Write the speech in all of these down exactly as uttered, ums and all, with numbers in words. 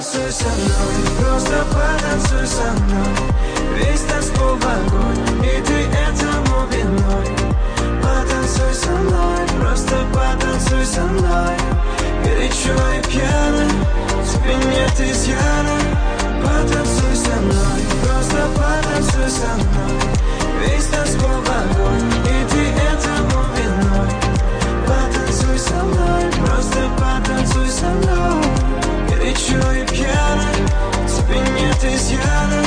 Потанцуй со мной, просто потанцуй со мной. Весь танцпол в огонь, и ты этому виной. Потанцуй со мной, просто потанцуй со мной. Горячо и пьяно, в спине ты изъяна. Потанцуй со мной, просто потанцуй со мной. Весь танцпол в огонь, и ты этому виной. Потанцуй со мной, просто потанцуй со мной. Горячо и пьяно, в спине ты изъяна.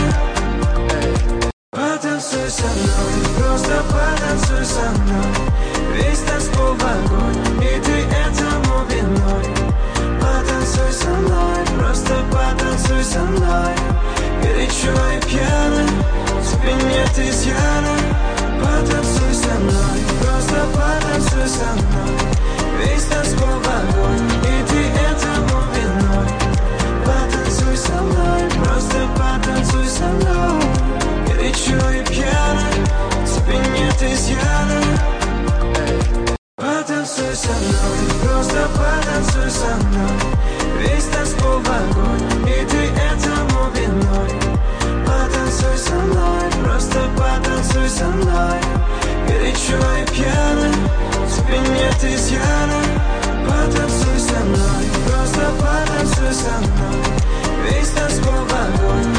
Потанцуй со мной, просто потанцуй со мной. Весь танцпол в огонь, и ты этому виной. Потанцуй со мной, просто потанцуй со мной. Горячо и пьяно, в спине ты изъяна. Потанцуй со мной, просто потанцуй со мной. Весь танцпол в огонь, и ты этому виной. Потанцуй со мной, просто потанцуй со мной. Горячо и пьяно, в спине ты изъяна. Потанцуй со мной, просто потанцуй со мной. Весь танцпол в огонь, и ты этому виной. Потанцуй со мной, просто потанцуй со мной. Горячо и пьяно, в спине ты изъяна. Потанцуй со мной, просто потанцуй со мной. Весь танцпол в огонь.